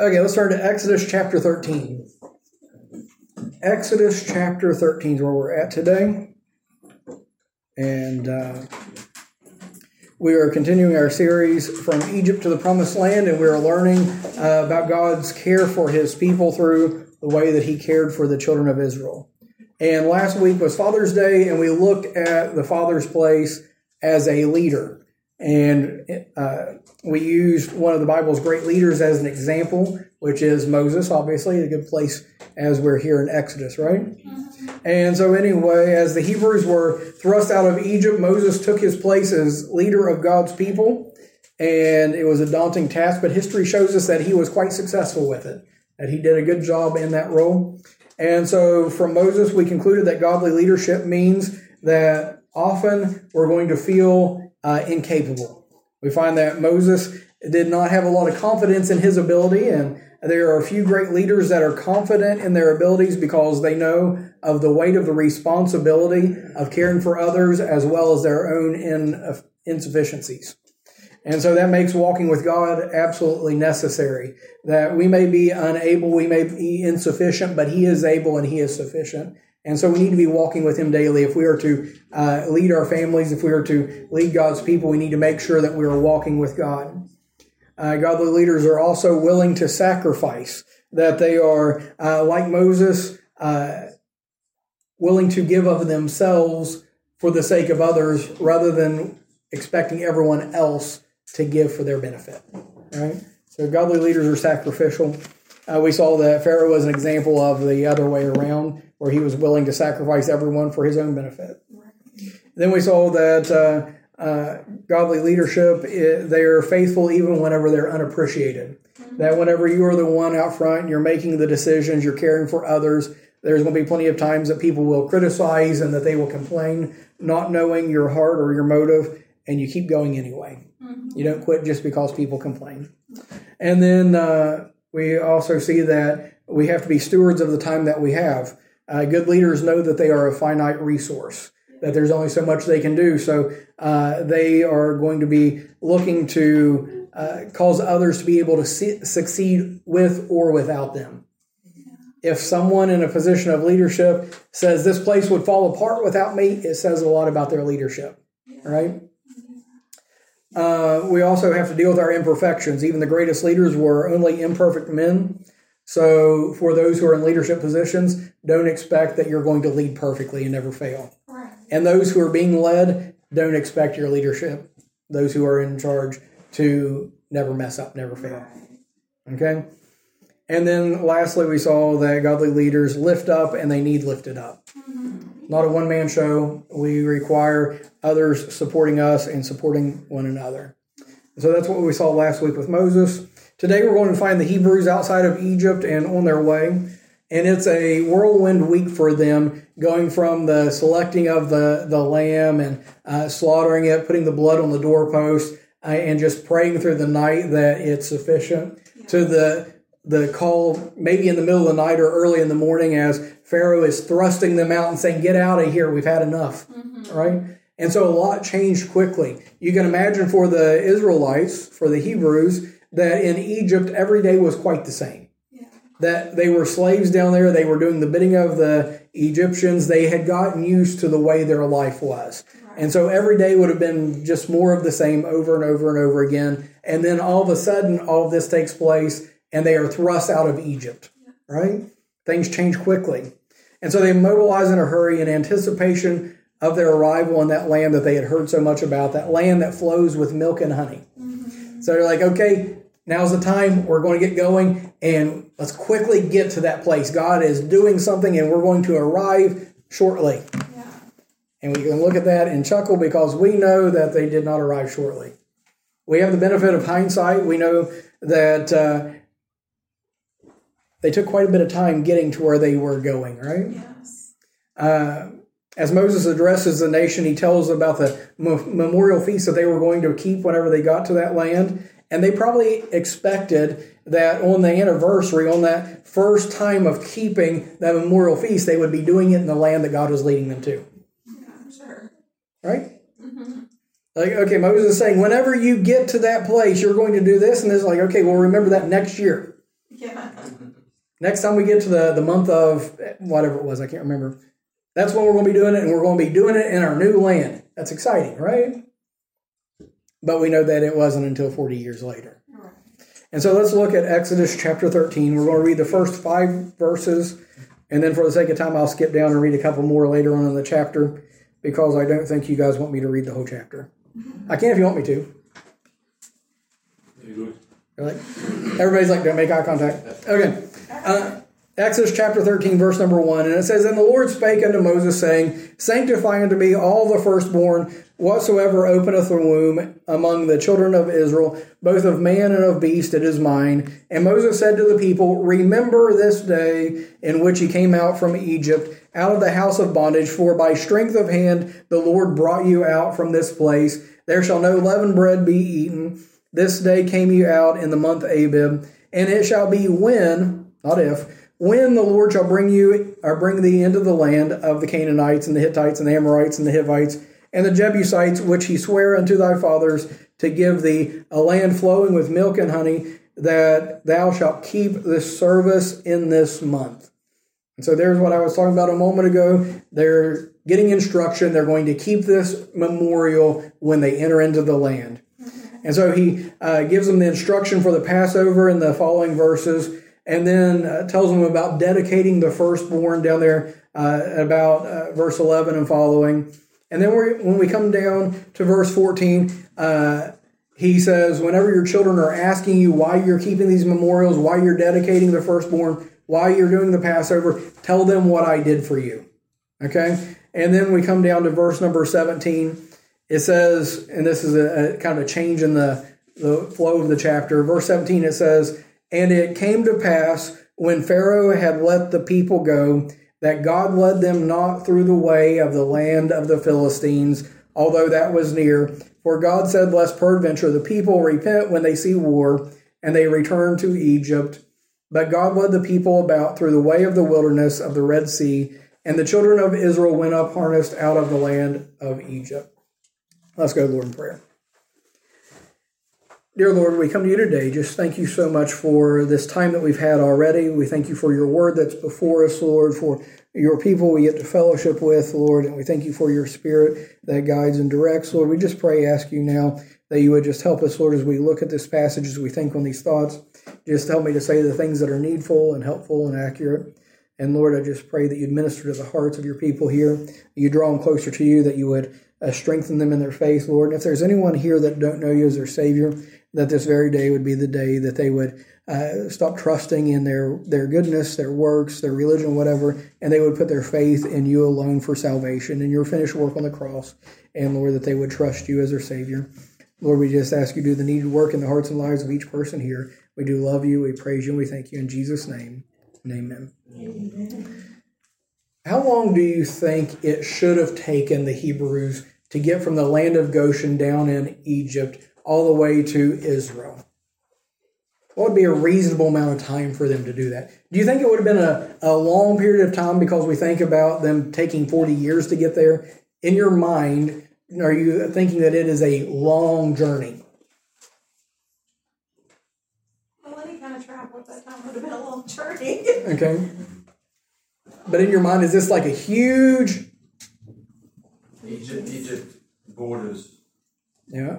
Okay, let's turn to Exodus chapter 13. Exodus chapter 13 is where we're at today. And we are continuing our series from Egypt to the Promised Land, and we are learning about God's care for His people through the way that He cared for the children of Israel. And last week was Father's Day, and we looked at the father's place as a leader. And we used one of the Bible's great leaders as an example, which is Moses, obviously, a good place as we're here in Exodus, right? And so anyway, as the Hebrews were thrust out of Egypt, Moses took his place as leader of God's people. And it was a daunting task, but history shows us that he was quite successful with it, that he did a good job in that role. And so from Moses, we concluded that godly leadership means that often we're going to feel incapable. We find that Moses did not have a lot of confidence in his ability, and there are a few great leaders that are confident in their abilities because they know of the weight of the responsibility of caring for others as well as their own insufficiencies. And so that makes walking with God absolutely necessary. That we may be unable, we may be insufficient, but He is able and He is sufficient. And so we need to be walking with Him daily. If we are to lead our families, if we are to lead God's people, we need to make sure that we are walking with God. Godly leaders are also willing to sacrifice, that they are, like Moses, willing to give of themselves for the sake of others rather than expecting everyone else to give for their benefit. Right? So godly leaders are sacrificial. We saw that Pharaoh was an example of the other way around, where he was willing to sacrifice everyone for his own benefit. Then we saw that godly leadership, they're faithful even whenever they're unappreciated. That whenever you are the one out front, you're making the decisions, you're caring for others, there's going to be plenty of times that people will criticize and that they will complain, not knowing your heart or your motive, and you keep going anyway. You don't quit just because people complain. And then we also see that we have to be stewards of the time that we have. Good leaders know that they are a finite resource, that there's only so much they can do. So they are going to be looking to cause others to be able to succeed with or without them. If someone in a position of leadership says this place would fall apart without me, it says a lot about their leadership, right? We also have to deal with our imperfections. Even the greatest leaders were only imperfect men. So for those who are in leadership positions, don't expect that you're going to lead perfectly and never fail. Right. And those who are being led, don't expect your leadership, those who are in charge, to never mess up, never fail. Okay? And then lastly, we saw that godly leaders lift up and they need lifted up. Not a one-man show. We require others supporting us and supporting one another. So that's what we saw last week with Moses. Today we're going to find the Hebrews outside of Egypt and on their way. And it's a whirlwind week for them, going from the selecting of the lamb and slaughtering it, putting the blood on the doorpost, and just praying through the night that it's sufficient, to the call maybe in the middle of the night or early in the morning as Pharaoh is thrusting them out and saying, get out of here, we've had enough, right? And so a lot changed quickly. You can imagine for the Israelites, for the Hebrews, that in Egypt every day was quite the same. Yeah. That they were slaves down there, they were doing the bidding of the Egyptians, they had gotten used to the way their life was. Right. And so every day would have been just more of the same over and over and over again. And then all of a sudden, all of this takes place and they are thrust out of Egypt, right? Things change quickly. And so they mobilize in a hurry in anticipation of their arrival in that land that they had heard so much about, that land that flows with milk and honey. So they're like, okay, now's the time. We're going to get going and let's quickly get to that place. God is doing something and we're going to arrive shortly. Yeah. And we can look at that and chuckle because we know that they did not arrive shortly. We have the benefit of hindsight. We know that they took quite a bit of time getting to where they were going, right? Yes. As Moses addresses the nation, he tells about the memorial feast that they were going to keep whenever they got to that land. And they probably expected that on the anniversary, on that first time of keeping that memorial feast, they would be doing it in the land that God was leading them to. Yeah, sure. Right? Mm-hmm. Like, okay, Moses is saying, whenever you get to that place, you're going to do this. And it's like, okay, well, remember that next year. Yeah. Next time we get to the month of whatever it was, I can't remember. That's when we're going to be doing it, and we're going to be doing it in our new land. That's exciting, right? But we know that it wasn't until 40 years later. Right. And so let's look at Exodus chapter 13. We're going to read the first 5 verses, and then for the sake of time, I'll skip down and read a couple more later on in the chapter, because I don't think you guys want me to read the whole chapter. I can if you want me to. Really? Everybody's like, don't make eye contact. Okay. Exodus chapter 13, verse number 1. And it says, And the Lord spake unto Moses, saying, Sanctify unto me all the firstborn, whatsoever openeth the womb among the children of Israel, both of man and of beast, it is mine. And Moses said to the people, Remember this day in which ye came out from Egypt, out of the house of bondage, for by strength of hand the Lord brought you out from this place. There shall no leavened bread be eaten. This day came you out in the month Abib, and it shall be when, not if, when the Lord shall bring thee into the land of the Canaanites and the Hittites and the Amorites and the Hivites and the Jebusites, which he sware unto thy fathers to give thee, a land flowing with milk and honey, that thou shalt keep this service in this month. And so there's what I was talking about a moment ago. They're getting instruction. They're going to keep this memorial when they enter into the land. And so he gives them the instruction for the Passover in the following verses, and then tells them about dedicating the firstborn down there about verse 11 and following. And then when we come down to verse 14, he says, whenever your children are asking you why you're keeping these memorials, why you're dedicating the firstborn, why you're doing the Passover, tell them what I did for you. Okay? And then we come down to verse number 17. It says, and this is a kind of a change in the flow of the chapter. Verse 17, it says, And it came to pass, when Pharaoh had let the people go, that God led them not through the way of the land of the Philistines, although that was near. For God said, Lest peradventure the people repent when they see war, and they return to Egypt. But God led the people about through the way of the wilderness of the Red Sea, and the children of Israel went up harnessed out of the land of Egypt. Let's go, Lord, in prayer. Dear Lord, we come to you today. Just thank you so much for this time that we've had already. We thank you for your word that's before us, Lord, for your people we get to fellowship with, Lord, and we thank you for your spirit that guides and directs. Lord, we just ask you now that you would just help us, Lord, as we look at this passage, as we think on these thoughts. Just help me to say the things that are needful and helpful and accurate. And Lord, I just pray that you'd minister to the hearts of your people here, that you draw them closer to you, that you would strengthen them in their faith, Lord. And if there's anyone here that don't know you as their Savior, that this very day would be the day that they would stop trusting in their goodness, their works, their religion, whatever, and they would put their faith in you alone for salvation and your finished work on the cross. And Lord, that they would trust you as their Savior. Lord, we just ask you to do the needed work in the hearts and lives of each person here. We do love you, we praise you, and we thank you in Jesus' name. Amen. Amen. How long do you think it should have taken the Hebrews to get from the land of Goshen down in Egypt all the way to Israel? What would be a reasonable amount of time for them to do that? Do you think it would have been a long period of time because we think about them taking 40 years to get there? In your mind, are you thinking that it is a long journey? Well, any kind of travel at that time would have been a long journey. Okay. But in your mind, is this like a huge... Egypt borders. Yeah.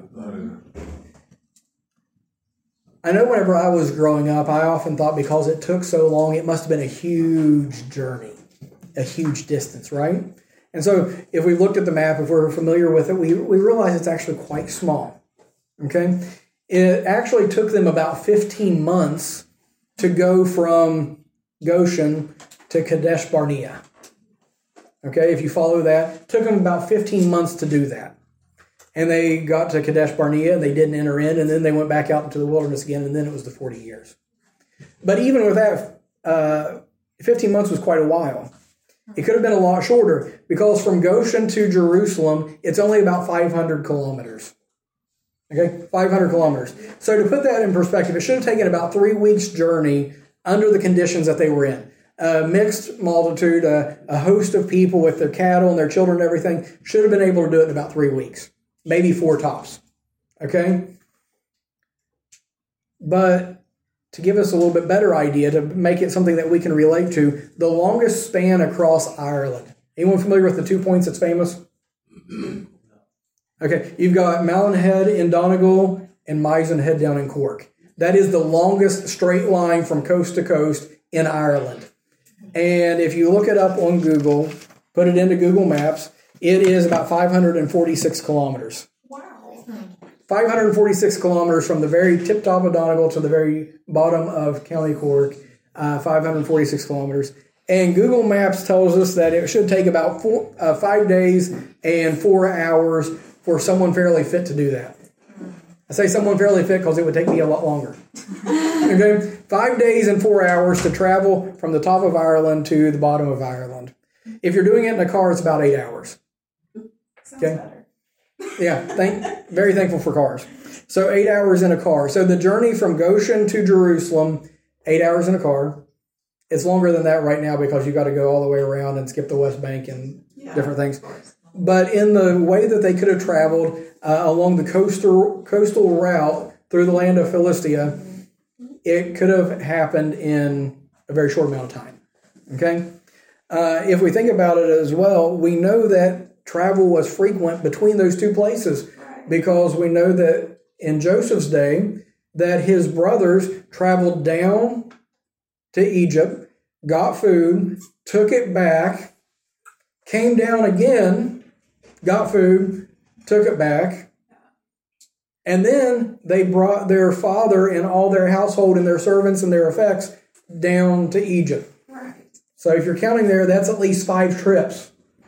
I know whenever I was growing up, I often thought because it took so long, it must have been a huge journey, a huge distance, right? And so if we looked at the map, if we're familiar with it, we realize it's actually quite small, okay? It actually took them about 15 months to go from Goshen to Kadesh Barnea. Okay, if you follow that, it took them about 15 months to do that. And they got to Kadesh Barnea, and they didn't enter in, and then they went back out into the wilderness again, and then it was the 40 years. But even with that, 15 months was quite a while. It could have been a lot shorter, because from Goshen to Jerusalem, it's only about 500 kilometers. Okay, 500 kilometers. So to put that in perspective, it should have taken about 3 weeks' journey under the conditions that they were in. A mixed multitude, a host of people with their cattle and their children and everything, should have been able to do it in about 3 weeks. Maybe 4 tops. Okay? But to give us a little bit better idea, to make it something that we can relate to, the longest span across Ireland. Anyone familiar with the 2 points that's famous? Okay, you've got Malin in Donegal and Mizen down in Cork. That is the longest straight line from coast to coast in Ireland. And if you look it up on Google, put it into Google Maps, it is about 546 kilometers. Wow. 546 kilometers from the very tip top of Donegal to the very bottom of County Cork, 546 kilometers. And Google Maps tells us that it should take about 5 days and 4 hours for someone fairly fit to do that. I say someone fairly fit because it would take me a lot longer. Okay, 5 days and 4 hours to travel from the top of Ireland to the bottom of Ireland. If you're doing it in a car, it's about 8 hours. Sounds better. Yeah, very thankful for cars. So 8 hours in a car. So the journey from Goshen to Jerusalem, 8 hours in a car. It's longer than that right now because you got to go all the way around and skip the West Bank and different things. But in the way that they could have traveled along the coastal route through the land of Philistia, it could have happened in a very short amount of time. Okay? If we think about it as well, we know that travel was frequent between those two places because we know that in Joseph's day that his brothers traveled down to Egypt, got food, took it back, came down again, got food, took it back, and then they brought their father and all their household and their servants and their effects down to Egypt. Right. So if you're counting there, that's at least 5 trips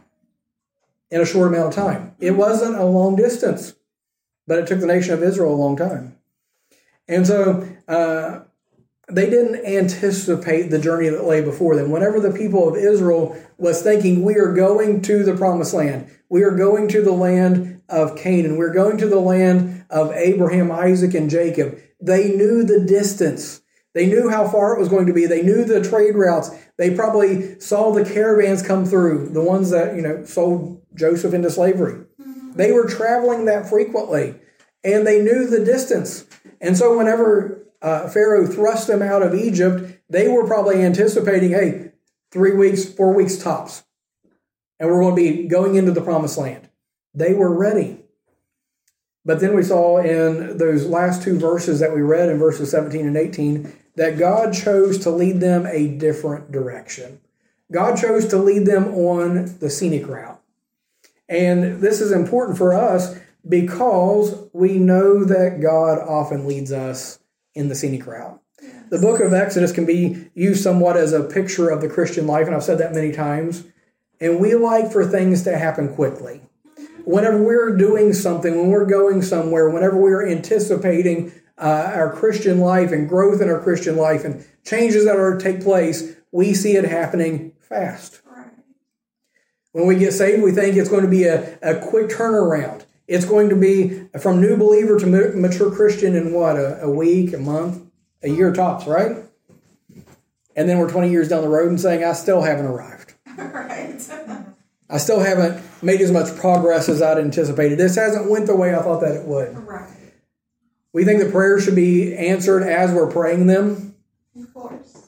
in a short amount of time. It wasn't a long distance, but it took the nation of Israel a long time. And so they didn't anticipate the journey that lay before them. Whenever the people of Israel was thinking, we are going to the promised land, we are going to the land of Canaan, we're going to the land of Abraham, Isaac, and Jacob, they knew the distance. They knew how far it was going to be. They knew the trade routes. They probably saw the caravans come through, the ones that, sold Joseph into slavery. They were traveling that frequently, and they knew the distance. And so whenever Pharaoh thrust them out of Egypt, they were probably anticipating, hey, 3 weeks, 4 weeks tops, and we're going to be going into the promised land. They were ready. But then we saw in those last 2 verses that we read in verses 17 and 18 that God chose to lead them a different direction. God chose to lead them on the scenic route. And this is important for us because we know that God often leads us in the scenic route. The book of Exodus can be used somewhat as a picture of the Christian life, and I've said that many times. And we like for things to happen quickly. Whenever we're doing something, when we're going somewhere, whenever we're anticipating our Christian life and growth in our Christian life and changes that are to take place, we see it happening fast. Right. When we get saved, we think it's going to be a quick turnaround. It's going to be from new believer to mature Christian in what, a week, a month, a year tops, right? And then we're 20 years down the road and saying, I still haven't arrived. Right. I still haven't made as much progress as I'd anticipated. This hasn't went the way I thought that it would. Right. We think the prayers should be answered as we're praying them. Of course.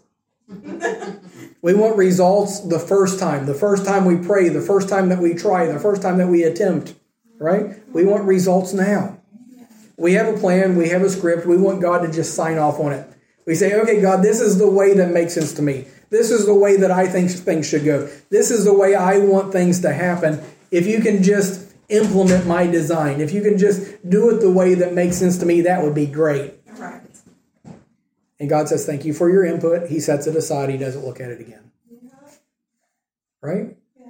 We want results the first time we pray, the first time that we try, the first time that we attempt, right? We want results now. We have a plan, we have a script, we want God to just sign off on it. We say, okay, God, this is the way that makes sense to me. This is the way that I think things should go. This is the way I want things to happen. If you can just implement my design, if you can just do it the way that makes sense to me, that would be great. Right. And God says, thank you for your input. He sets it aside. He doesn't look at it again. Yeah. Right? Yeah.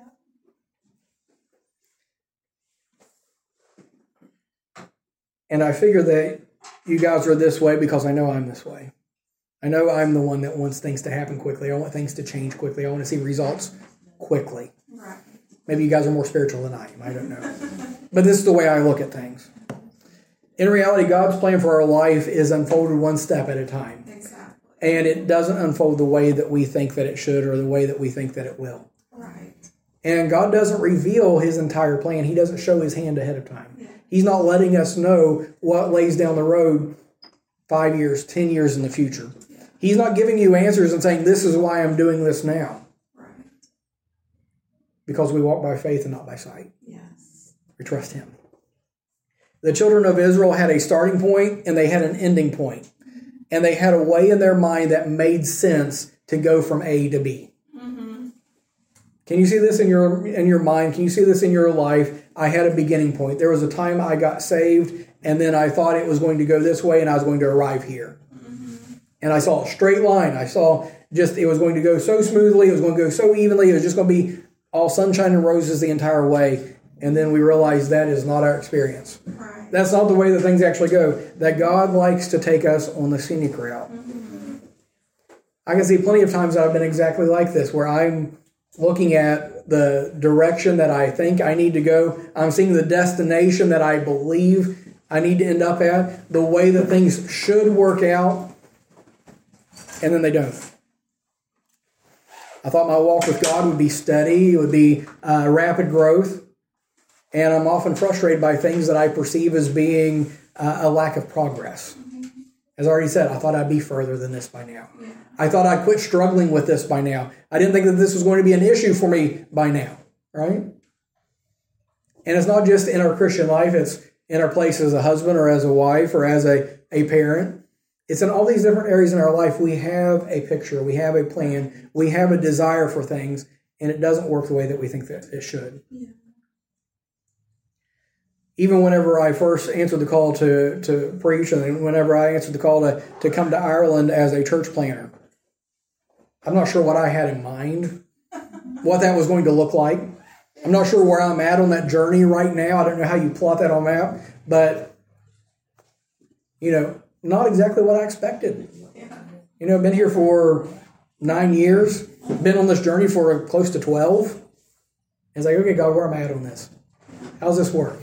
And I figure that you guys are this way because I know I'm this way. I know I'm the one that wants things to happen quickly. I want things to change quickly. I want to see results quickly. Right. Maybe you guys are more spiritual than I am. I don't know. But this is the way I look at things. In reality, God's plan for our life is unfolded one step at a time. Exactly. And it doesn't unfold the way that we think that it should or the way that we think that it will. Right. And God doesn't reveal his entire plan. He doesn't show his hand ahead of time. Yeah. He's not letting us know what lays down the road 5 years, 10 years in the future. Yeah. He's not giving you answers and saying, this is why I'm doing this now. Right. Because we walk by faith and not by sight. Yes. We trust him. The children of Israel had a starting point and they had an ending point. And they had a way in their mind that made sense to go from A to B. Mm-hmm. Can you see this in your mind? Can you see this in your life? I had a beginning point. There was a time I got saved, and then I thought it was going to go this way, and I was going to arrive here. Mm-hmm. And I saw a straight line. I saw it was going to go so smoothly. It was going to go so evenly. It was just going to be all sunshine and roses the entire way. And then we realized that is not our experience. Right. That's not the way that things actually go. That God likes to take us on the scenic route. Mm-hmm. I can see plenty of times that I've been exactly like this, where I'm looking at the direction that I think I need to go. I'm seeing the destination that I believe I need to end up at, the way that things should work out, and then they don't. I thought my walk with God would be steady, it would be rapid growth, and I'm often frustrated by things that I perceive as being a lack of progress. As I already said, I thought I'd be further than this by now. Yeah. I thought I'd quit struggling with this by now. I didn't think that this was going to be an issue for me by now, right? And it's not just in our Christian life, it's in our place as a husband or as a wife or as a parent. It's in all these different areas in our life. We have a picture, we have a plan, we have a desire for things, and it doesn't work the way that we think that it should. Yeah. Even whenever I first answered the call to preach, and whenever I answered the call to come to Ireland as a church planter, I'm not sure what I had in mind, what that was going to look like. I'm not sure where I'm at on that journey right now. I don't know how you plot that on a map, but, not exactly what I expected. I've been here for 9 years, been on this journey for close to 12. It's like, okay, God, where am I at on this? How's this work?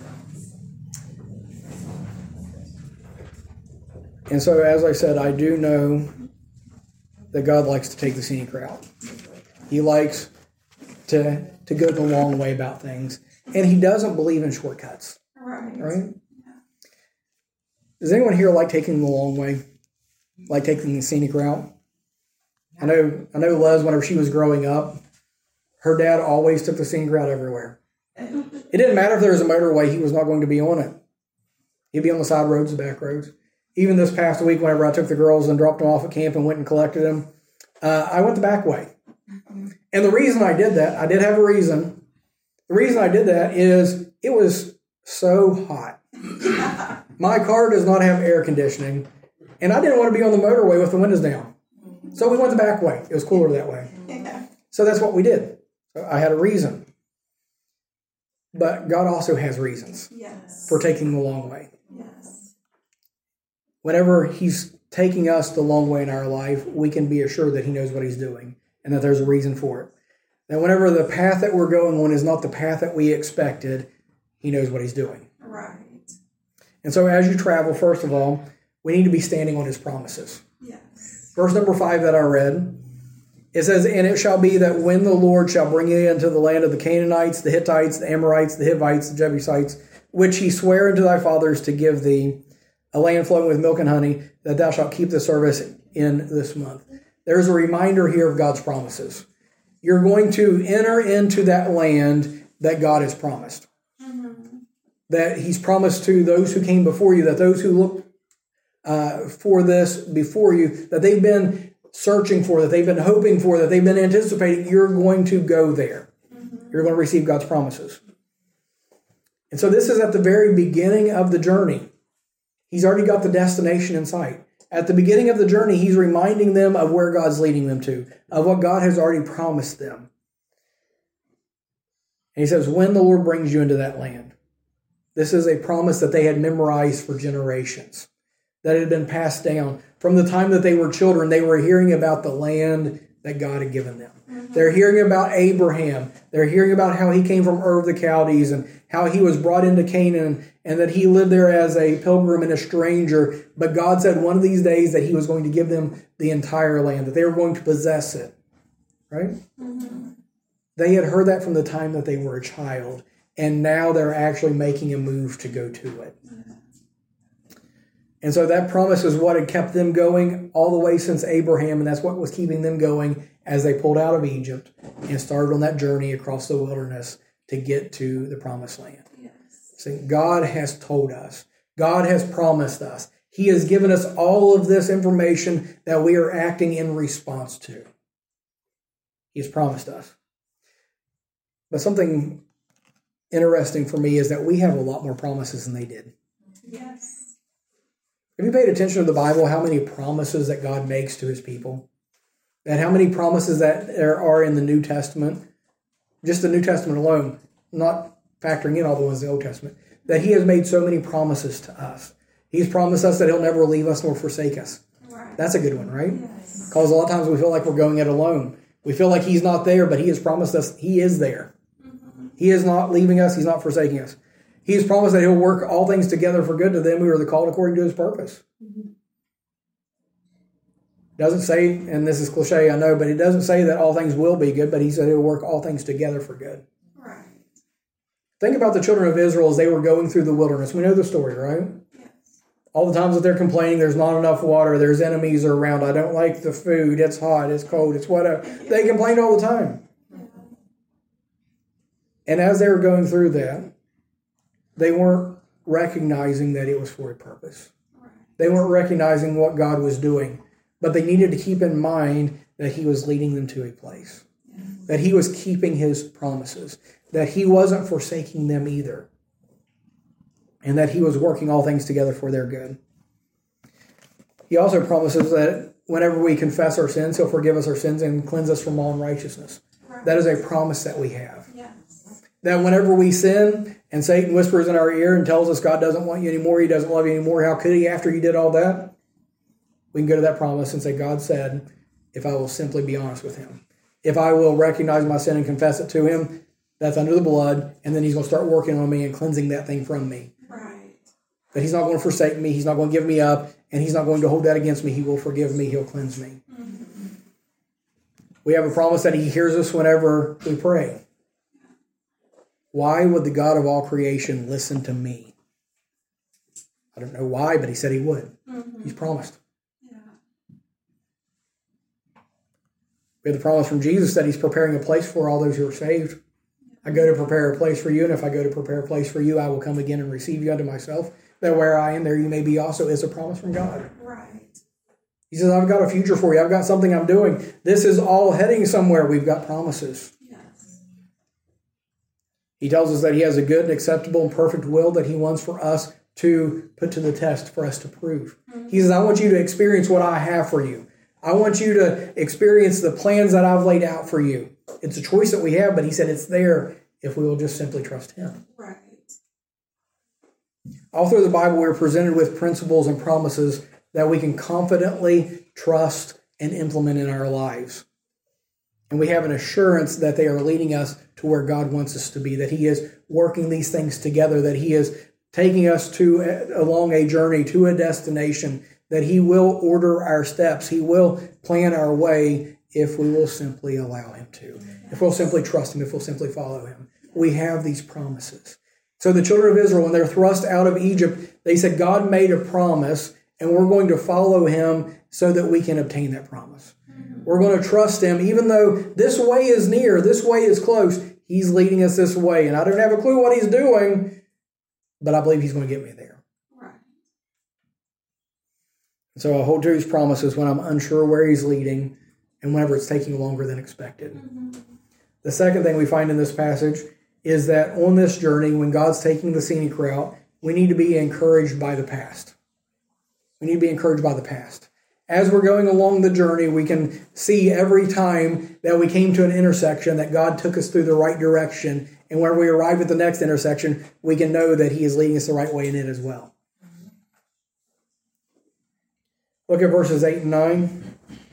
And so, as I said, I do know that God likes to take the scenic route. He likes to go the long way about things. And he doesn't believe in shortcuts. Right? Does anyone here like taking the long way? Like taking the scenic route? I know Les, whenever she was growing up, her dad always took the scenic route everywhere. It didn't matter if there was a motorway, he was not going to be on it. He'd be on the side roads, the back roads. Even this past week, whenever I took the girls and dropped them off at camp and went and collected them, I went the back way. And the reason I did that, I did have a reason. The reason I did that is it was so hot. My car does not have air conditioning, and I didn't want to be on the motorway with the windows down. So we went the back way. It was cooler that way. So that's what we did. So I had a reason. But God also has reasons for taking the long way. Whenever he's taking us the long way in our life, we can be assured that he knows what he's doing and that there's a reason for it. That whenever the path that we're going on is not the path that we expected, he knows what he's doing. Right. And so as you travel, first of all, we need to be standing on his promises. Yes. Verse number 5 that I read, it says, "And it shall be that when the Lord shall bring you into the land of the Canaanites, the Hittites, the Amorites, the Hivites, the Jebusites, which he sware unto thy fathers to give thee, a land flowing with milk and honey, that thou shalt keep the service in this month." There's a reminder here of God's promises. You're going to enter into that land that God has promised. Mm-hmm. That he's promised to those who came before you, that those who look for this before you, that they've been searching for, that they've been hoping for, that they've been anticipating, you're going to go there. Mm-hmm. You're going to receive God's promises. And so this is at the very beginning of the journey. He's already got the destination in sight. At the beginning of the journey, he's reminding them of where God's leading them to, of what God has already promised them. And he says, when the Lord brings you into that land. This is a promise that they had memorized for generations, that had been passed down. From the time that they were children, they were hearing about the land that God had given them. Mm-hmm. They're hearing about Abraham. They're hearing about how he came from Ur of the Chaldees and how he was brought into Canaan and that he lived there as a pilgrim and a stranger. But God said one of these days that he was going to give them the entire land, that they were going to possess it. Right? Mm-hmm. They had heard that from the time that they were a child, and now they're actually making a move to go to it. And so that promise is what had kept them going all the way since Abraham, and that's what was keeping them going as they pulled out of Egypt and started on that journey across the wilderness to get to the promised land. Yes. So God has told us. God has promised us. He has given us all of this information that we are acting in response to. He's promised us. But something interesting for me is that we have a lot more promises than they did. Yes. Have you paid attention to the Bible, how many promises that God makes to his people? And how many promises that there are in the New Testament, just the New Testament alone, not factoring in all the ones in the Old Testament, that he has made so many promises to us. He's promised us that he'll never leave us nor forsake us. Right. That's a good one, right? Yes. Because a lot of times we feel like we're going it alone. We feel like he's not there, but he has promised us he is there. Mm-hmm. He is not leaving us. He's not forsaking us. He has promised that he'll work all things together for good to them who are the called according to his purpose. Mm-hmm. Doesn't say, and this is cliche, I know, but it doesn't say that all things will be good, but he said he'll work all things together for good. Right. Think about the children of Israel as they were going through the wilderness. We know the story, right? Yes. All the times that they're complaining, there's not enough water, there's enemies around, I don't like the food, it's hot, it's cold, it's whatever. Yeah. They complained all the time. Yeah. And as they were going through that, they weren't recognizing that it was for a purpose. Right. They weren't recognizing what God was doing. But they needed to keep in mind that he was leading them to a place. Yeah. That he was keeping his promises. That he wasn't forsaking them either. And that he was working all things together for their good. He also promises that whenever we confess our sins, he'll forgive us our sins and cleanse us from all unrighteousness. Right. That is a promise that we have. Yes. That whenever we sin and Satan whispers in our ear and tells us God doesn't want you anymore, he doesn't love you anymore, how could he after you did all that? We can go to that promise and say, God said, if I will simply be honest with him, if I will recognize my sin and confess it to him, that's under the blood, and then he's going to start working on me and cleansing that thing from me. Right. That he's not going to forsake me, he's not going to give me up, and he's not going to hold that against me. He will forgive me, he'll cleanse me. Mm-hmm. We have a promise that he hears us whenever we pray. Why would the God of all creation listen to me? I don't know why, but he said he would. Mm-hmm. He's promised. We have the promise from Jesus that he's preparing a place for all those who are saved. I go to prepare a place for you, and if I go to prepare a place for you, I will come again and receive you unto myself, that where I am, there you may be also, is a promise from God. Right. He says, I've got a future for you. I've got something I'm doing. This is all heading somewhere. We've got promises. Yes. He tells us that he has a good and acceptable and perfect will that he wants for us to put to the test, for us to prove. Mm-hmm. He says, I want you to experience what I have for you. I want you to experience the plans that I've laid out for you. It's a choice that we have, but he said it's there if we will just simply trust him. Right. All through the Bible, we're presented with principles and promises that we can confidently trust and implement in our lives. And we have an assurance that they are leading us to where God wants us to be, that he is working these things together, that he is taking us along a journey to a destination, that he will order our steps. He will plan our way if we will simply allow him to. If we'll simply trust him, if we'll simply follow him. We have these promises. So the children of Israel, when they're thrust out of Egypt, they said, God made a promise, and we're going to follow him so that we can obtain that promise. We're going to trust him, even though this way is near, this way is close. He's leading us this way, and I don't have a clue what he's doing, but I believe he's going to get me there. So I hold to his promises when I'm unsure where he's leading and whenever it's taking longer than expected. Mm-hmm. The second thing we find in this passage is that on this journey, when God's taking the scenic route, we need to be encouraged by the past. We need to be encouraged by the past. As we're going along the journey, we can see every time that we came to an intersection that God took us through the right direction. And when we arrive at the next intersection, we can know that he is leading us the right way in it as well. Look at verses 8 and 9.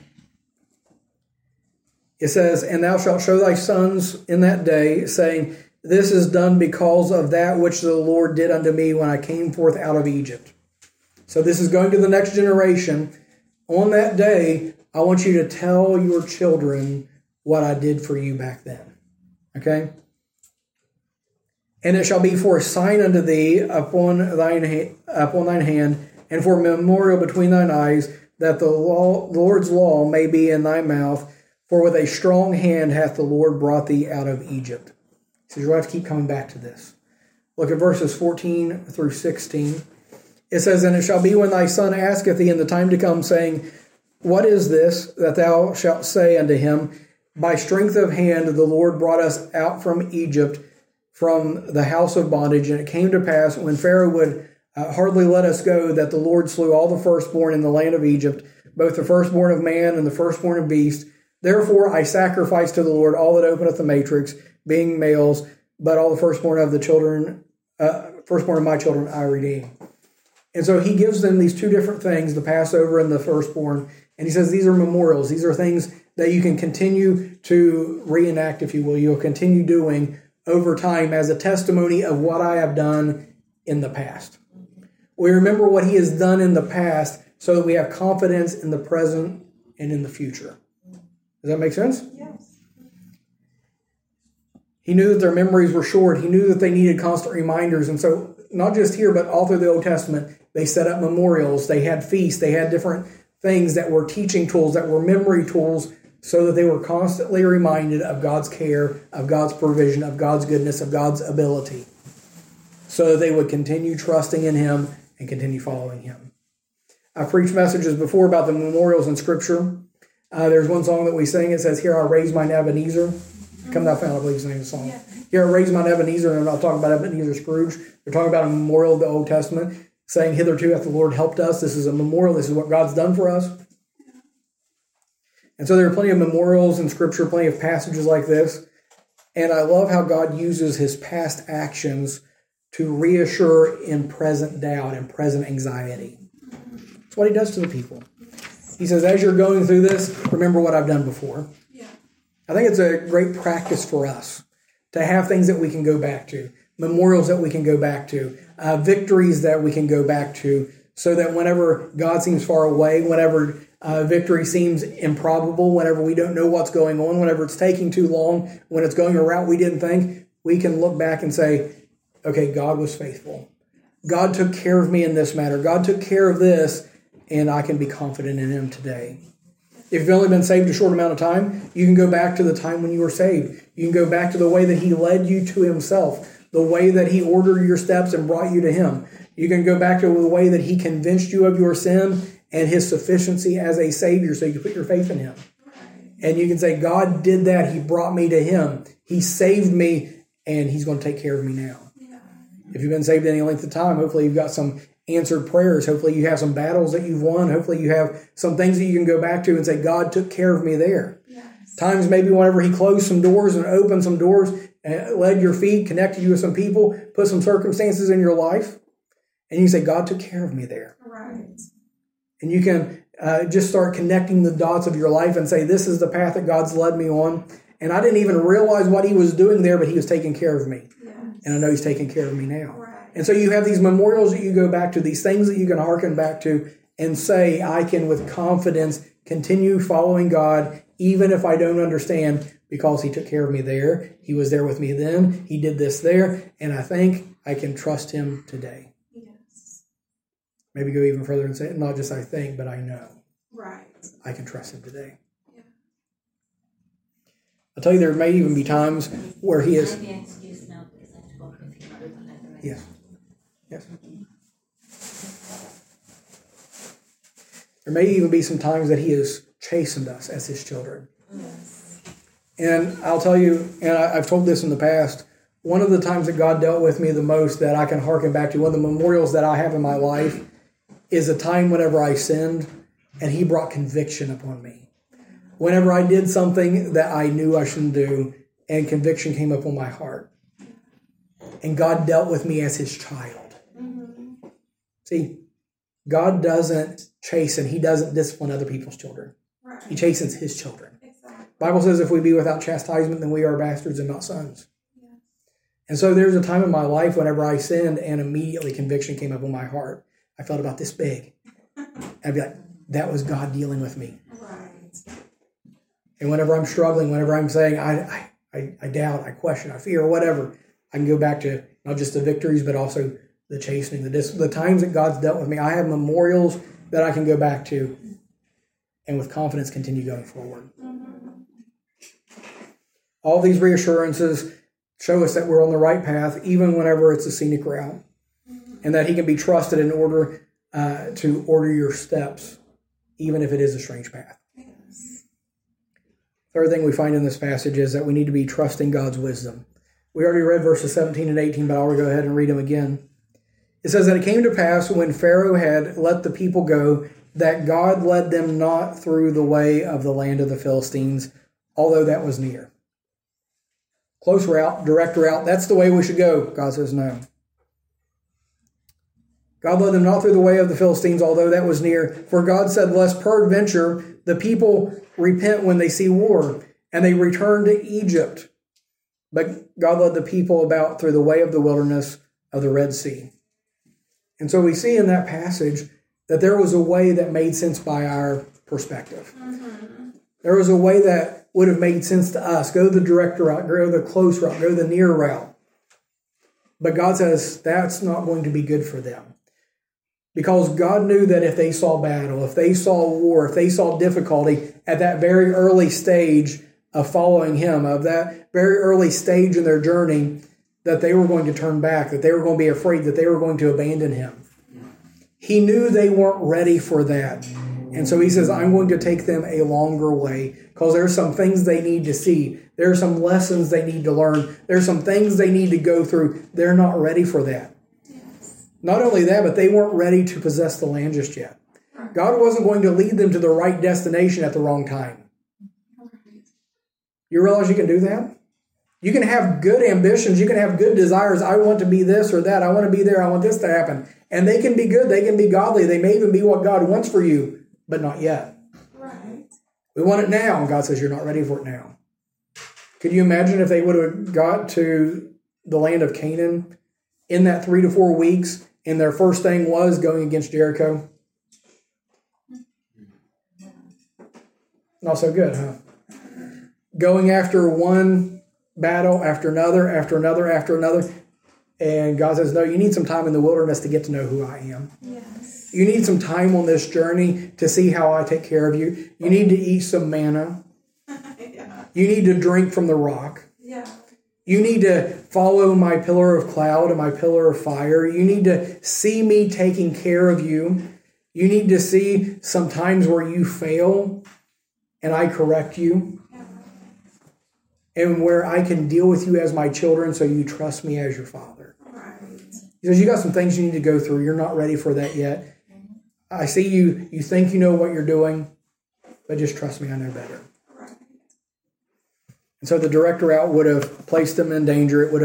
It says, and thou shalt show thy sons in that day, saying, this is done because of that which the Lord did unto me when I came forth out of Egypt. So this is going to the next generation. On that day, I want you to tell your children what I did for you back then. Okay? And it shall be for a sign unto thee upon thine hand, and for a memorial between thine eyes, that the Lord's law may be in thy mouth. For with a strong hand hath the Lord brought thee out of Egypt. So you'll have to keep coming back to this. Look at verses 14 through 16. It says, And it shall be when thy son asketh thee in the time to come, saying, What is this? That thou shalt say unto him, By strength of hand the Lord brought us out from Egypt, from the house of bondage. And it came to pass, when Pharaoh would hardly let us go, that the Lord slew all the firstborn in the land of Egypt, both the firstborn of man and the firstborn of beast. Therefore I sacrifice to the Lord all that openeth the matrix, being males, but all the firstborn of the children, firstborn of my children I redeem. And so he gives them these two different things, the Passover and the firstborn. And he says these are memorials. These are things that you can continue to reenact, if you will. You'll continue doing over time as a testimony of what I have done in the past. We remember what he has done in the past so that we have confidence in the present and in the future. Does that make sense? Yes. He knew that their memories were short. He knew that they needed constant reminders. And so not just here, but all through the Old Testament, they set up memorials. They had feasts. They had different things that were teaching tools, that were memory tools, so that they were constantly reminded of God's care, of God's provision, of God's goodness, of God's ability, so that they would continue trusting in him and continue following him. I've preached messages before about the memorials in Scripture. There's one song that we sing. It says, Here I raise mine Ebenezer. Come thou found, I believe is the name of the song. Yeah. Here I raise mine Ebenezer, and I'm not talking about Ebenezer Scrooge. They're talking about a memorial of the Old Testament, saying, Hitherto hath the Lord helped us. This is a memorial. This is what God's done for us. And so there are plenty of memorials in Scripture, plenty of passages like this. And I love how God uses his past actions to reassure in present doubt and present anxiety. That's what he does to the people. He says, as you're going through this, remember what I've done before. Yeah. I think it's a great practice for us to have things that we can go back to, memorials that we can go back to, victories that we can go back to, so that whenever God seems far away, whenever victory seems improbable, whenever we don't know what's going on, whenever it's taking too long, when it's going a route we didn't think, we can look back and say, okay, God was faithful. God took care of me in this matter. God took care of this, and I can be confident in him today. If you've only been saved a short amount of time, you can go back to the time when you were saved. You can go back to the way that he led you to himself, the way that he ordered your steps and brought you to him. You can go back to the way that he convinced you of your sin and his sufficiency as a Savior, so you can put your faith in him. And you can say, God did that. He brought me to him. He saved me, and he's going to take care of me now. If you've been saved any length of time, hopefully you've got some answered prayers. Hopefully you have some battles that you've won. Hopefully you have some things that you can go back to and say, God took care of me there. Yes. Times maybe whenever he closed some doors and opened some doors, and led your feet, connected you with some people, put some circumstances in your life, and you say, God took care of me there. Right. And you can just start connecting the dots of your life and say, this is the path that God's led me on. And I didn't even realize what he was doing there, but he was taking care of me. Yes. And I know he's taking care of me now. Right. And so you have these memorials that you go back to, these things that you can hearken back to and say, I can with confidence continue following God, even if I don't understand, because he took care of me there. He was there with me then. He did this there. And I think I can trust him today. Yes. Maybe go even further and say, not just I think, but I know. Right. I can trust him today. Yeah. I'll tell you, there may even be times where he is... Yes. Yes. There may even be some times that he has chastened us as his children. Yes. And I'll tell you, and I've told this in the past, one of the times that God dealt with me the most that I can hearken back to, one of the memorials that I have in my life, is a time whenever I sinned and he brought conviction upon me. Whenever I did something that I knew I shouldn't do, and conviction came upon my heart. And God dealt with me as his child. Mm-hmm. See, God doesn't chasten. He doesn't discipline other people's children. Right. He chastens his children. Exactly. The Bible says if we be without chastisement, then we are bastards and not sons. Yeah. And so there's a time in my life whenever I sinned and immediately conviction came up in my heart. I felt about this big. And I'd be like, that was God dealing with me. Right. And whenever I'm struggling, whenever I'm saying, I doubt, I question, I fear, or whatever, I can go back to not just the victories, but also the chastening, the times that God's dealt with me. I have memorials that I can go back to and with confidence continue going forward. All these reassurances show us that we're on the right path, even whenever it's a scenic route, and that he can be trusted in order to order your steps, even if it is a strange path. Yes. Third thing we find in this passage is that we need to be trusting God's wisdom. We already read verses 17 and 18, but I'll go ahead and read them again. It says that it came to pass when Pharaoh had let the people go, that God led them not through the way of the land of the Philistines, although that was near. Close route, direct route, that's the way we should go. God says no. God led them not through the way of the Philistines, although that was near. For God said, lest peradventure the people repent when they see war, and they return to Egypt. But God led the people about through the way of the wilderness of the Red Sea. And so we see in that passage that there was a way that made sense by our perspective. Mm-hmm. There was a way that would have made sense to us. Go the direct route, go the close route, go the near route. But God says that's not going to be good for them. Because God knew that if they saw battle, if they saw war, if they saw difficulty at that very early stage of following Him, of that very early stage in their journey, that they were going to turn back, that they were going to be afraid, that they were going to abandon Him. He knew they weren't ready for that. And so He says, I'm going to take them a longer way because there's some things they need to see. There are some lessons they need to learn. There's some things they need to go through. They're not ready for that. Yes. Not only that, but they weren't ready to possess the land just yet. God wasn't going to lead them to the right destination at the wrong time. You realize you can do that? You can have good ambitions. You can have good desires. I want to be this or that. I want to be there. I want this to happen. And they can be good. They can be godly. They may even be what God wants for you, but not yet. Right. We want it now. And God says, you're not ready for it now. Could you imagine if they would have got to the land of Canaan in that 3 to 4 weeks, and their first thing was going against Jericho? Not so good, huh? Going after one battle after another, after another, after another. And God says, no, you need some time in the wilderness to get to know who I am. Yes. You need some time on this journey to see how I take care of you. You need to eat some manna. Yeah. You need to drink from the rock. Yeah. You need to follow my pillar of cloud and my pillar of fire. You need to see me taking care of you. You need to see some times where you fail and I correct you. And where I can deal with you as my children so you trust me as your father. Right. He says, you got some things you need to go through. You're not ready for that yet. I see you think you know what you're doing, but just trust me, I know better. Right. And so the direct route would have placed them in danger. It would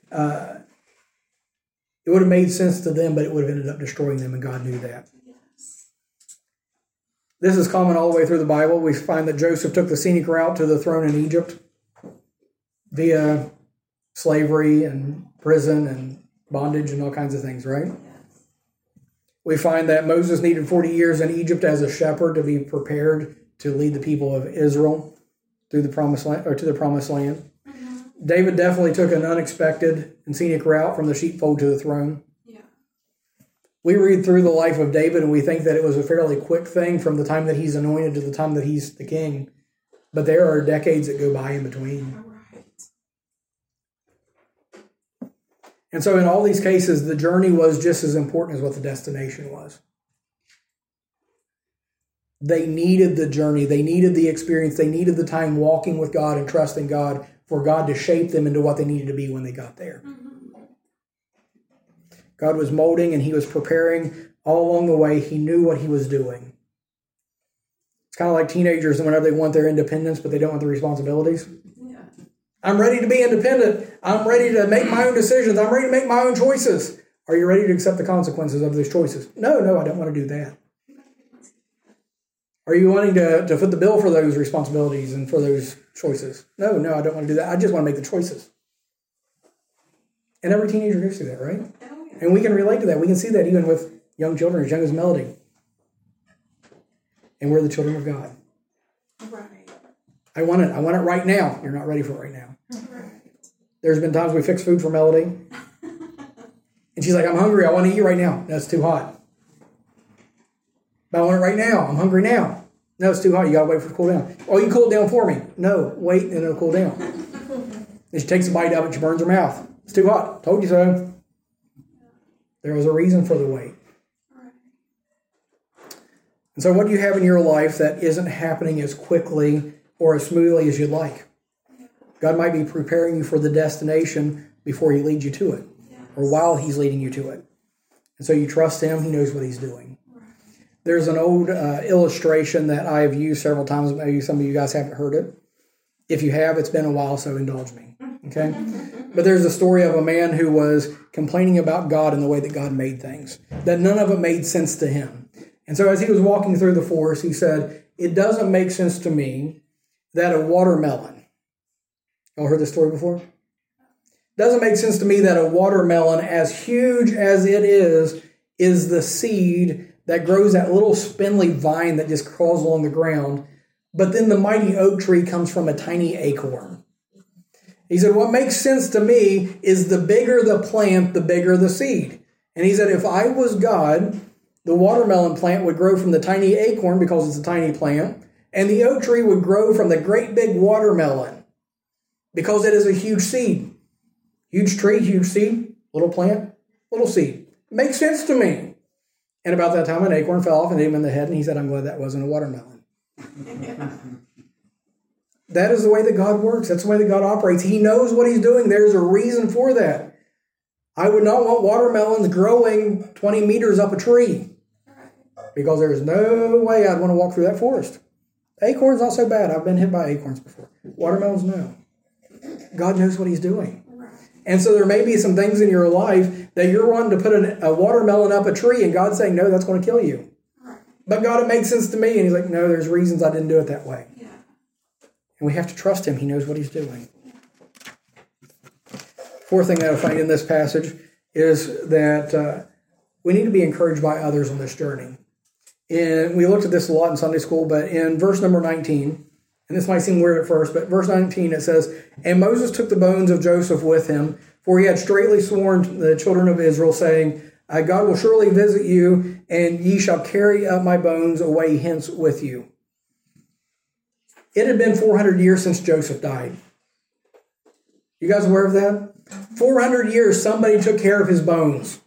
have made sense to them, but it would have ended up destroying them, and God knew that. Yes. This is common all the way through the Bible. We find that Joseph took the scenic route to the throne in Egypt via slavery and prison and bondage and all kinds of things, right? Yes. We find that Moses needed 40 years in Egypt as a shepherd to be prepared to lead the people of Israel through the promised land, or to the promised land. Mm-hmm. David definitely took an unexpected and scenic route from the sheepfold to the throne. Yeah. We read through the life of David and we think that it was a fairly quick thing from the time that he's anointed to the time that he's the king. But there are decades that go by in between. And so in all these cases, the journey was just as important as what the destination was. They needed the journey. They needed the experience. They needed the time walking with God and trusting God for God to shape them into what they needed to be when they got there. Mm-hmm. God was molding and He was preparing all along the way. He knew what He was doing. It's kind of like teenagers whenever they want their independence, but they don't want the responsibilities. I'm ready to be independent. I'm ready to make my own decisions. I'm ready to make my own choices. Are you ready to accept the consequences of those choices? No, I don't want to do that. Are you wanting to foot the bill for those responsibilities and for those choices? No, I don't want to do that. I just want to make the choices. And every teenager goes through that, right? And we can relate to that. We can see that even with young children as young as Melody. And we're the children of God. Right. I want it right now. You're not ready for it right now. Right. There's been times we fix food for Melody. And she's like, I'm hungry. I want to eat right now. No, it's too hot. But I want it right now. I'm hungry now. No, it's too hot. You got to wait for it to cool down. Oh, you can cool it down for me. No, wait, and it'll cool down. And she takes a bite of it. She burns her mouth. It's too hot. Told you so. There was a reason for the wait. And so what do you have in your life that isn't happening as quickly or as smoothly as you'd like? God might be preparing you for the destination before he leads you to it, or while he's leading you to it. And so you trust him. He knows what he's doing. There's an old illustration that I have used several times. Maybe some of you guys haven't heard it. If you have, it's been a while, so indulge me. Okay? But there's a story of a man who was complaining about God and the way that God made things, that none of it made sense to him. And so as he was walking through the forest, he said, it doesn't make sense to me that a watermelon, y'all heard this story before? Doesn't make sense to me that a watermelon, as huge as it is the seed that grows that little spindly vine that just crawls along the ground, but then the mighty oak tree comes from a tiny acorn. He said, what makes sense to me is the bigger the plant, the bigger the seed. And he said, if I was God, the watermelon plant would grow from the tiny acorn because it's a tiny plant, and the oak tree would grow from the great big watermelon because it is a huge seed. Huge tree, huge seed, little plant, little seed. Makes sense to me. And about that time, an acorn fell off and hit him in the head, and he said, I'm glad that wasn't a watermelon. That is the way that God works. That's the way that God operates. He knows what he's doing. There's a reason for that. I would not want watermelons growing 20 meters up a tree because there's no way I'd want to walk through that forest. Acorns not so bad. I've been hit by acorns before. Watermelons, no. God knows what he's doing. And so there may be some things in your life that you're wanting to put a watermelon up a tree, and God's saying, no, that's going to kill you. But God, it makes sense to me. And he's like, no, there's reasons I didn't do it that way. Yeah. And we have to trust him. He knows what he's doing. Fourth thing that I find in this passage is that we need to be encouraged by others on this journey. And we looked at this a lot in Sunday school, but in verse number 19, and this might seem weird at first, but verse 19, it says, and Moses took the bones of Joseph with him, for he had straitly sworn the children of Israel, saying, God will surely visit you, and ye shall carry up my bones away hence with you. It had been 400 years since Joseph died. You guys aware of that? 400 years somebody took care of his bones.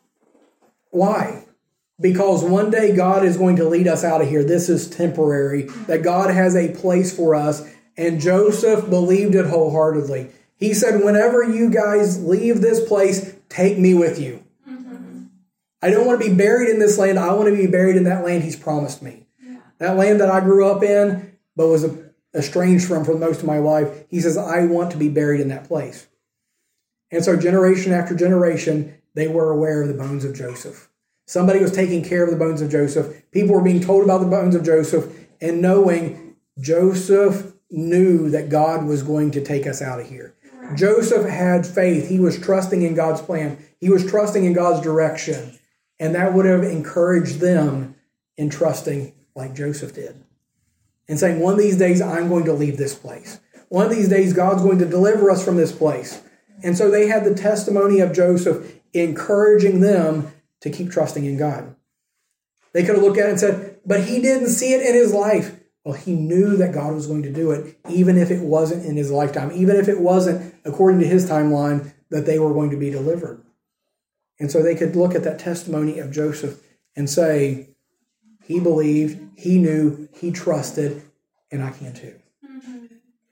Why? Because one day God is going to lead us out of here. This is temporary. That God has a place for us. And Joseph believed it wholeheartedly. He said, whenever you guys leave this place, take me with you. Mm-hmm. I don't want to be buried in this land. I want to be buried in that land he's promised me. Yeah. That land that I grew up in, but was estranged from for most of my life. He says, I want to be buried in that place. And so generation after generation, they were aware of the bones of Joseph. Somebody was taking care of the bones of Joseph. People were being told about the bones of Joseph, and knowing Joseph knew that God was going to take us out of here. Right. Joseph had faith. He was trusting in God's plan. He was trusting in God's direction. And that would have encouraged them in trusting like Joseph did. And saying, one of these days, I'm going to leave this place. One of these days, God's going to deliver us from this place. And so they had the testimony of Joseph encouraging them to keep trusting in God. They could have looked at it and said, but he didn't see it in his life. Well, he knew that God was going to do it, even if it wasn't in his lifetime, even if it wasn't according to his timeline that they were going to be delivered. And so they could look at that testimony of Joseph and say, he believed, he knew, he trusted, and I can too. Mm-hmm.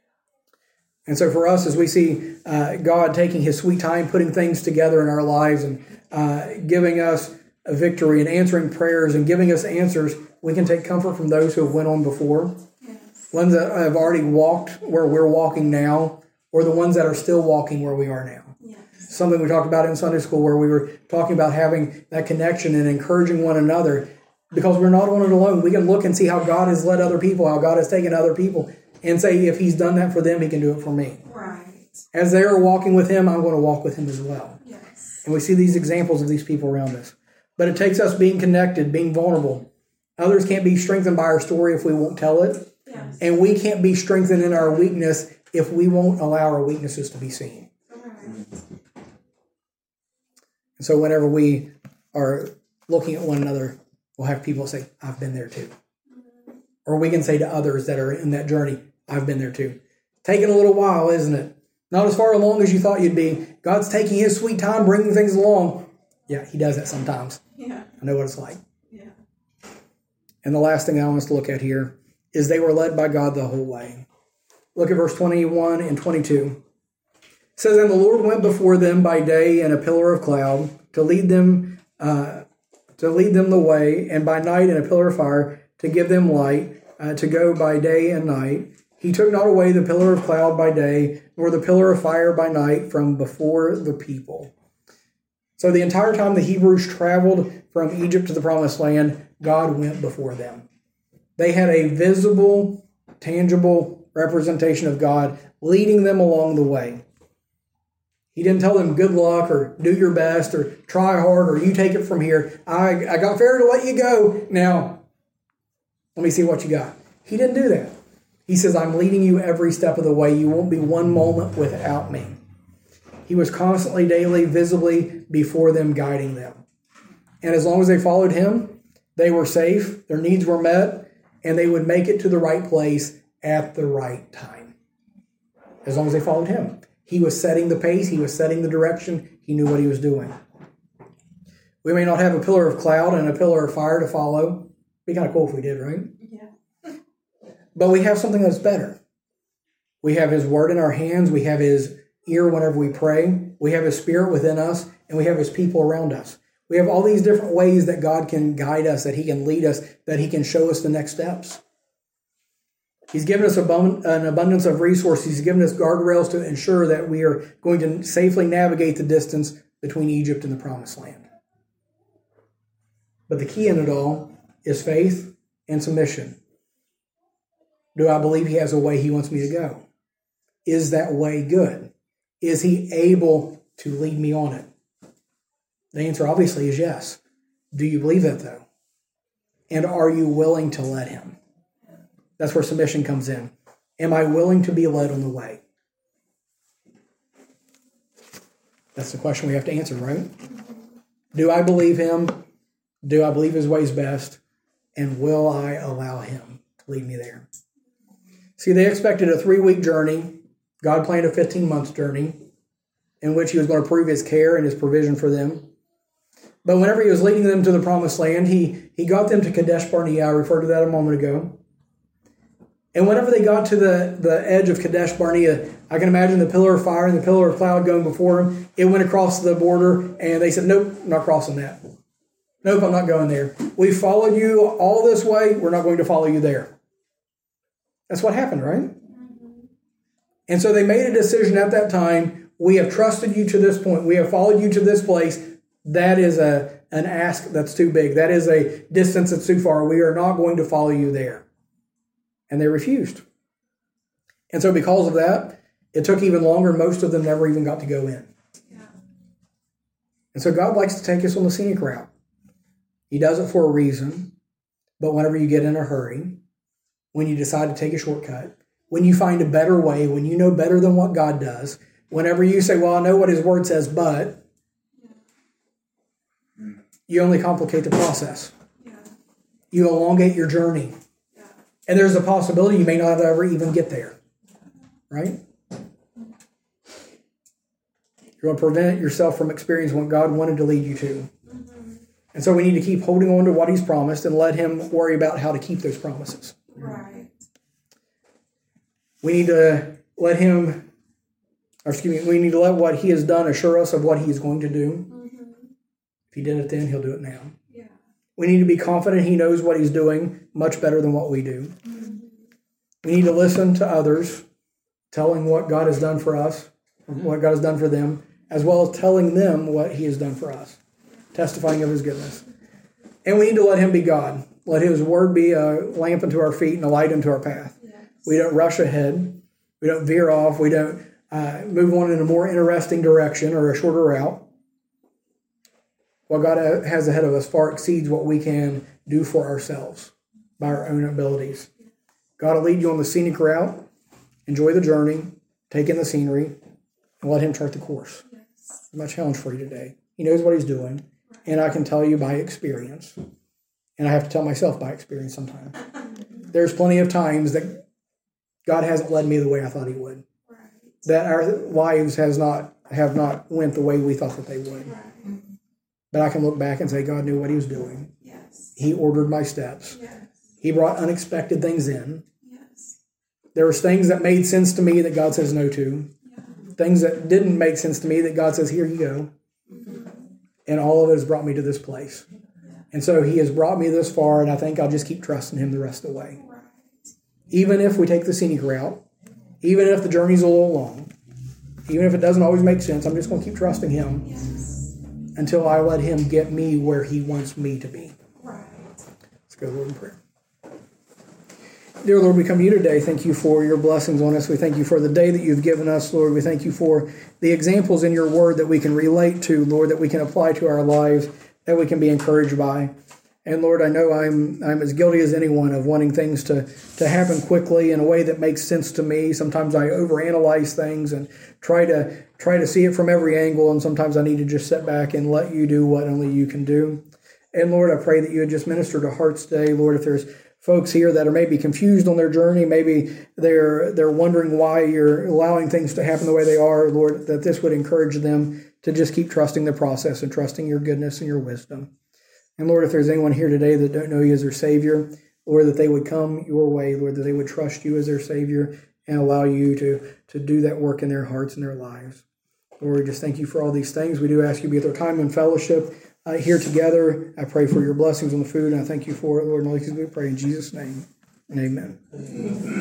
And so for us, as we see God taking his sweet time, putting things together in our lives and giving us a victory and answering prayers and giving us answers, we can take comfort from those who have went on before. Yes. Ones that have already walked where we're walking now, or the ones that are still walking where we are now. Yes. Something we talked about in Sunday school where we were talking about having that connection and encouraging one another, because we're not on it alone. We can look and see how God has led other people, how God has taken other people, and say, if he's done that for them, he can do it for me. Right. As they are walking with him, I'm going to walk with him as well. Yes. And we see these examples of these people around us. But it takes us being connected, being vulnerable. Others can't be strengthened by our story if we won't tell it. Yes. And we can't be strengthened in our weakness if we won't allow our weaknesses to be seen. Right. So whenever we are looking at one another, we'll have people say, I've been there too. Or we can say to others that are in that journey, I've been there too. Taking a little while, isn't it? Not as far along as you thought you'd be. God's taking his sweet time bringing things along. Yeah, he does that sometimes. Yeah. I know what it's like. Yeah. And the last thing I want us to look at here is they were led by God the whole way. Look at verse 21 and 22. It says, and the Lord went before them by day in a pillar of cloud to lead them the way, and by night in a pillar of fire to give them light, to go by day and night. He took not away the pillar of cloud by day, nor the pillar of fire by night from before the people. So the entire time the Hebrews traveled from Egypt to the promised land, God went before them. They had a visible, tangible representation of God leading them along the way. He didn't tell them good luck or do your best or try hard or you take it from here. I got fair to let you go. Now, let me see what you got. He didn't do that. He says, I'm leading you every step of the way. You won't be one moment without me. He was constantly, daily, visibly before them, guiding them. And as long as they followed him, they were safe, their needs were met, and they would make it to the right place at the right time. As long as they followed him. He was setting the pace. He was setting the direction. He knew what he was doing. We may not have a pillar of cloud and a pillar of fire to follow. It'd be kind of cool if we did, right? Yeah. But we have something that's better. We have his word in our hands. We have his ear whenever we pray. We have his spirit within us, and we have his people around us. We have all these different ways that God can guide us, that he can lead us, that he can show us the next steps. He's given us an abundance of resources. He's given us guardrails to ensure that we are going to safely navigate the distance between Egypt and the promised land. But the key in it all is faith and submission. Do I believe he has a way he wants me to go? Is that way good? Is he able to lead me on it? The answer obviously is yes. Do you believe that though? And are you willing to let him? That's where submission comes in. Am I willing to be led on the way? That's the question we have to answer, right? Do I believe him? Do I believe his way is best? And will I allow him to lead me there? See, they expected a 3-week journey. God planned a 15-month journey in which he was going to prove his care and his provision for them. But whenever he was leading them to the promised land, he got them to Kadesh Barnea. I referred to that a moment ago. And whenever they got to the edge of Kadesh Barnea, I can imagine the pillar of fire and the pillar of cloud going before them. It went across the border, and they said, nope, I'm not crossing that. Nope, I'm not going there. We followed you all this way. We're not going to follow you there. That's what happened, right? And so they made a decision at that time. We have trusted you to this point. We have followed you to this place. That is an ask that's too big. That is a distance that's too far. We are not going to follow you there. And they refused. And so because of that, it took even longer. Most of them never even got to go in. Yeah. And so God likes to take us on the scenic route. He does it for a reason. But whenever you get in a hurry, when you decide to take a shortcut, when you find a better way, when you know better than what God does, whenever you say, well, I know what his word says, but you only complicate the process. Yeah. You elongate your journey. Yeah. And there's a possibility you may not ever even get there. Right? You're going to prevent yourself from experiencing what God wanted to lead you to. Mm-hmm. And so we need to keep holding on to what he's promised and let him worry about how to keep those promises. Right. We need to let we need to let what he has done assure us of what he is going to do. Mm-hmm. If he did it then, he'll do it now. Yeah. We need to be confident he knows what he's doing much better than what we do. Mm-hmm. We need to listen to others, telling what God has done for us, what God has done for them, as well as telling them what he has done for us, testifying of his goodness. And we need to let him be God. Let his word be a lamp unto our feet and a light unto our path. Yes. We don't rush ahead. We don't veer off. We don't move on in a more interesting direction or a shorter route. What God has ahead of us far exceeds what we can do for ourselves by our own abilities. God will lead you on the scenic route. Enjoy the journey. Take in the scenery. And let him chart the course. Yes. My challenge for you today. He knows what he's doing. And I can tell you by experience. And I have to tell myself by experience sometimes. There's plenty of times that God hasn't led me the way I thought he would. That our lives have not went the way we thought that they would. But I can look back and say God knew what he was doing. Yes. He ordered my steps. Yes. He brought unexpected things in. Yes. There was things that made sense to me that God says no to. Yeah. Things that didn't make sense to me that God says, here you go. And all of it has brought me to this place. And so he has brought me this far, and I think I'll just keep trusting him the rest of the way. Right. Even if we take the scenic route, even if the journey's a little long, even if it doesn't always make sense, I'm just going to keep trusting him until I let him get me where he wants me to be. Right. Let's go, Lord, in prayer. Dear Lord, we come to you today. Thank you for your blessings on us. We thank you for the day that you've given us, Lord. We thank you for the examples in your word that we can relate to, Lord, that we can apply to our lives, that we can be encouraged by. And Lord, I know I'm as guilty as anyone of wanting things to happen quickly in a way that makes sense to me. Sometimes I overanalyze things and try to see it from every angle, and sometimes I need to just sit back and let you do what only you can do. And Lord, I pray that you would just minister to hearts today, Lord. If there's folks here that are maybe confused on their journey, maybe they're wondering why you're allowing things to happen the way they are, Lord, that this would encourage them to just keep trusting the process and trusting your goodness and your wisdom. And Lord, if there's anyone here today that don't know you as their Savior, Lord, that they would come your way, Lord, that they would trust you as their Savior and allow you to do that work in their hearts and their lives. Lord, we just thank you for all these things. We do ask you to be at our time in fellowship here together. I pray for your blessings on the food, and I thank you for it, Lord. And all these things we pray in Jesus' name. And amen.